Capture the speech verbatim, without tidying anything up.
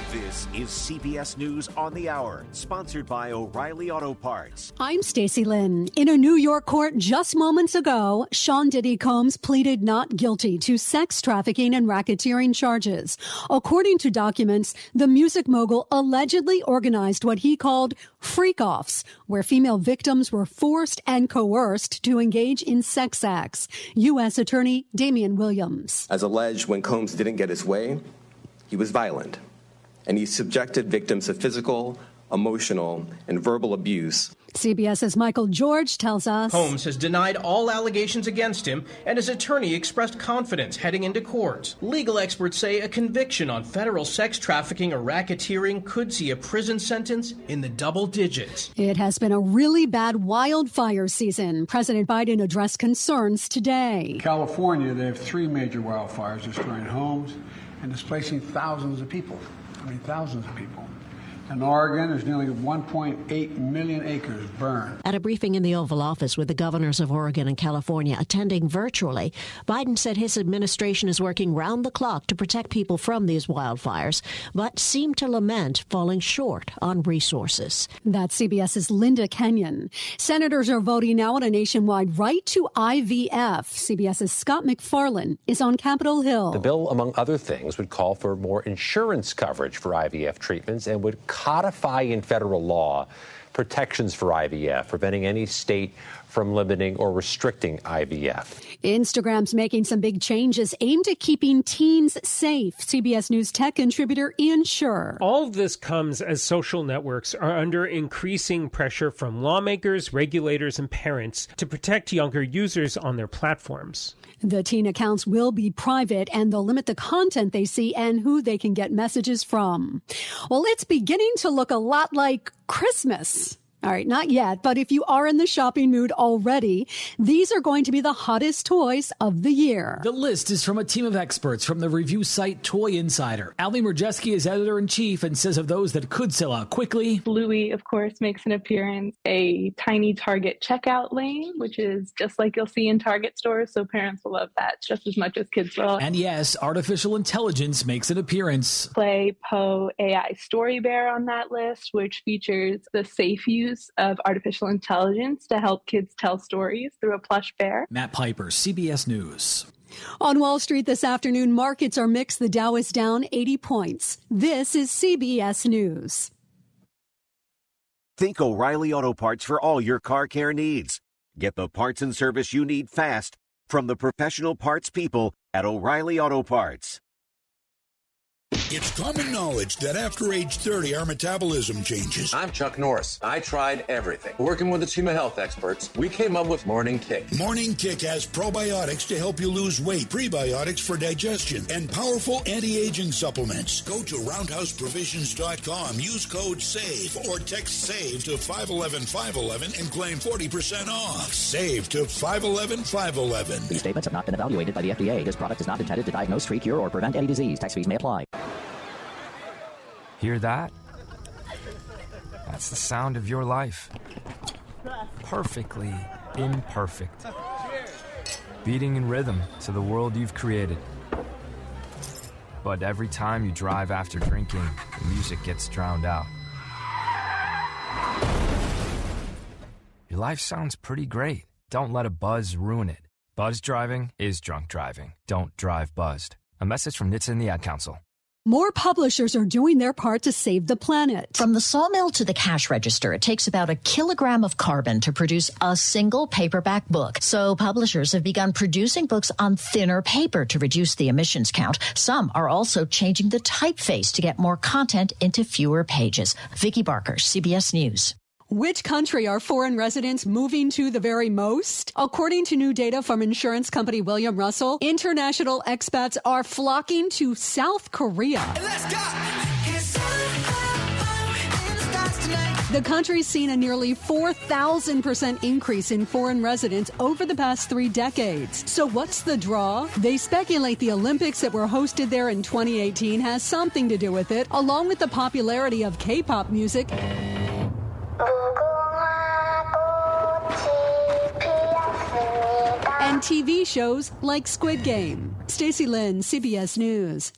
This is C B S News on the Hour, sponsored by O'Reilly Auto Parts. I'm Stacey Lynn. In a New York court just moments ago, Sean Diddy Combs pleaded not guilty to sex trafficking and racketeering charges. According to documents, the music mogul allegedly organized what he called freak-offs, where female victims were forced and coerced to engage in sex acts. U S Attorney Damian Williams. As alleged, when Combs didn't get his way, he was violent, and he subjected victims to physical, emotional, and verbal abuse. CBS's Michael George tells us Combs has denied all allegations against him, and his attorney expressed confidence heading into court. Legal experts say a conviction on federal sex trafficking or racketeering could see a prison sentence in the double digits. It has been a really bad wildfire season. President Biden addressed concerns today. In California, they have three major wildfires destroying homes and displacing thousands of people. I mean, thousands of people. In Oregon, there's nearly one point eight million acres burned. At a briefing in the Oval Office with the governors of Oregon and California attending virtually, Biden said his administration is working round the clock to protect people from these wildfires, but seemed to lament falling short on resources. That's CBS's Linda Kenyon. Senators are voting now on a nationwide right to I V F. CBS's Scott McFarlane is on Capitol Hill. The bill, among other things, would call for more insurance coverage for I V F treatments and would codify in federal law protections for I V F, preventing any state from limiting or restricting I V F. Instagram's making some big changes aimed at keeping teens safe. C B S News tech contributor Ian Sherr. All of this comes as social networks are under increasing pressure from lawmakers, regulators, and parents to protect younger users on their platforms. The teen accounts will be private, and they'll limit the content they see and who they can get messages from. Well, it's beginning to look a lot like Christmas. All right, not yet, but if you are in the shopping mood already, these are going to be the hottest toys of the year. The list is from a team of experts from the review site Toy Insider. Ali Merjeski is editor-in-chief and says of those that could sell out quickly. Bluey, of course, makes an appearance. A tiny Target checkout lane, which is just like you'll see in Target stores, so parents will love that just as much as kids will. And yes, artificial intelligence makes an appearance. Play Poe A I Story Bear on that list, which features the safe use of artificial intelligence to help kids tell stories through a plush bear. Matt Piper, C B S News. On Wall Street this afternoon, markets are mixed. The Dow is down eighty points. This is C B S News. Think O'Reilly Auto Parts for all your car care needs. Get the parts and service you need fast from the professional parts people at O'Reilly Auto Parts. It's common knowledge that after age thirty, our metabolism changes. I'm Chuck Norris. I tried everything. Working with a team of health experts, we came up with Morning Kick. Morning Kick has probiotics to help you lose weight, prebiotics for digestion, and powerful anti-aging supplements. Go to roundhouse provisions dot com, use code SAVE, or text SAVE to five one one five one one and claim forty percent off. SAVE to five one one five one one. These statements have not been evaluated by the F D A. This product is not intended to diagnose, treat, cure, or prevent any disease. Tax fees may apply. Hear that? That's the sound of your life. Perfectly imperfect. Beating in rhythm to the world you've created. But every time you drive after drinking, the music gets drowned out. Your life sounds pretty great. Don't let a buzz ruin it. Buzz driving is drunk driving. Don't drive buzzed. A message from N H T S A and the Ad Council. More publishers are doing their part to save the planet. From the sawmill to the cash register, it takes about a kilogram of carbon to produce a single paperback book. So publishers have begun producing books on thinner paper to reduce the emissions count. Some are also changing the typeface to get more content into fewer pages. Vicki Barker, C B S News. Which country are foreign residents moving to the very most? According to new data from insurance company William Russell, international expats are flocking to South Korea. Let's go. The country's seen a nearly four thousand percent increase in foreign residents over the past three decades. So what's the draw? They speculate the Olympics that were hosted there in twenty eighteen has something to do with it, along with the popularity of K-pop music and T V shows like Squid Game. Stacey Lynn, C B S News.